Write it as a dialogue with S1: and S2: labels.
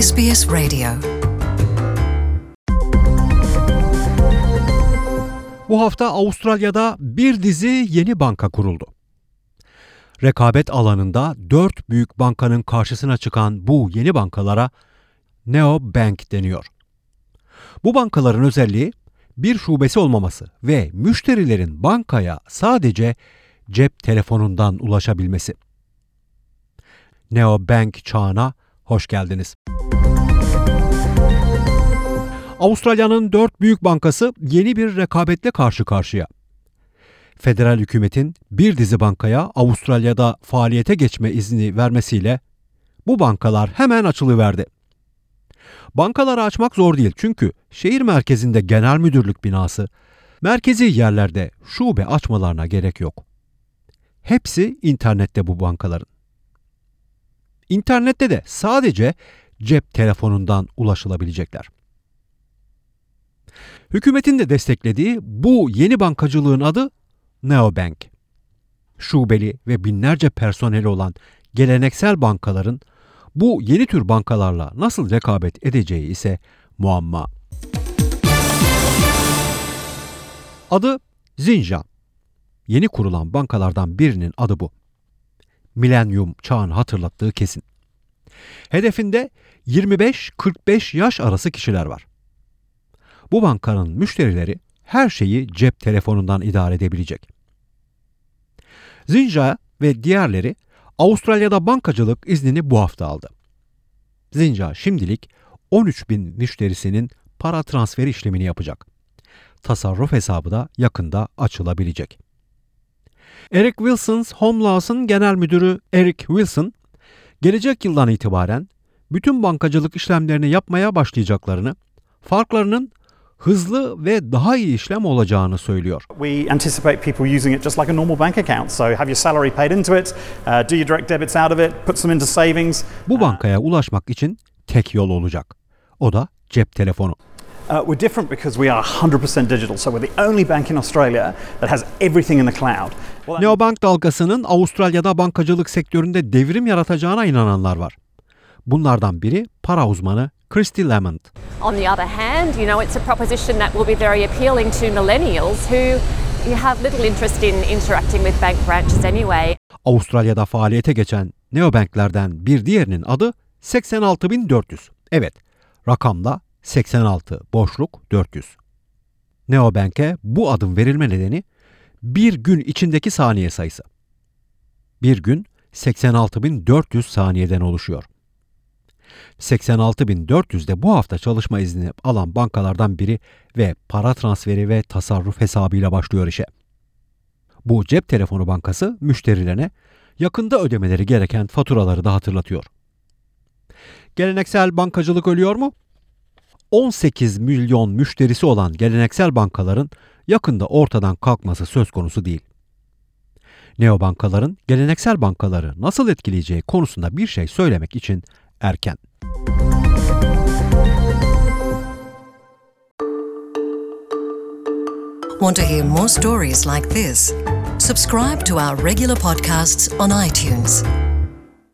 S1: SBS Radio.
S2: Bu hafta Avustralya'da bir dizi yeni banka kuruldu. Rekabet alanında 4 büyük bankanın karşısına çıkan bu yeni bankalara neobank deniyor. Bu bankaların özelliği bir şubesi olmaması ve müşterilerin bankaya sadece cep telefonundan ulaşabilmesi. Neobank çağına hoş geldiniz. Avustralya'nın 4 büyük bankası yeni bir rekabetle karşı karşıya. Federal hükümetin bir dizi bankaya Avustralya'da faaliyete geçme izni vermesiyle bu bankalar hemen açılıverdi. Bankaları açmak zor değil çünkü şehir merkezinde genel müdürlük binası, merkezi yerlerde şube açmalarına gerek yok. Hepsi internette bu bankaların. İnternette de sadece cep telefonundan ulaşılabilecekler. Hükümetin de desteklediği bu yeni bankacılığın adı neobank. Şubeli ve binlerce personeli olan geleneksel bankaların bu yeni tür bankalarla nasıl rekabet edeceği ise muamma. Adı Zinja. Yeni kurulan bankalardan birinin adı bu. Milenyum çağını hatırlattığı kesin. Hedefinde 25-45 yaş arası kişiler var. Bu bankanın müşterileri her şeyi cep telefonundan idare edebilecek. Zinja ve diğerleri Avustralya'da bankacılık iznini bu hafta aldı. Zinja şimdilik 13.000 müşterisinin para transferi işlemini yapacak. Tasarruf hesabı da yakında açılabilecek. Eric Wilson's Home Laws'ın genel müdürü Eric Wilson, gelecek yıldan itibaren bütün bankacılık işlemlerini yapmaya başlayacaklarını, farklarının hızlı ve daha iyi işlem olacağını söylüyor.
S3: We anticipate people using it just like a normal bank account. So have your salary paid into it, do your direct debits out of it, put some into savings.
S2: Bu bankaya ulaşmak için tek yol olacak. O da cep telefonu.
S3: We're different because we are 100% digital. So we're the only bank in Australia that has everything in the cloud.
S2: Neobank dalgasının Avustralya'da bankacılık sektöründe devrim yaratacağına inananlar var. Bunlardan biri para uzmanı Christy Lamont.
S4: On the other hand, it's a proposition that will be very appealing to millennials who have little interest in interacting with bank branches anyway.
S2: Avustralya'da faaliyete geçen neobanklerden bir diğerinin adı 86.400. Evet, rakamda 86 boşluk 400. Neobank'e bu adım verilme nedeni bir gün içindeki saniye sayısı. Bir gün 86.400 saniyeden oluşuyor. 86.400 de bu hafta çalışma izni alan bankalardan biri ve para transferi ve tasarruf hesabıyla başlıyor işe. Bu cep telefonu bankası müşterilerine yakında ödemeleri gereken faturaları da hatırlatıyor. Geleneksel bankacılık ölüyor mu? 18 milyon müşterisi olan geleneksel bankaların yakında ortadan kalkması söz konusu değil. Neobankaların geleneksel bankaları nasıl etkileyeceği konusunda bir şey söylemek için erken.
S1: Want to hear more stories like this? Subscribe to our regular podcasts on iTunes.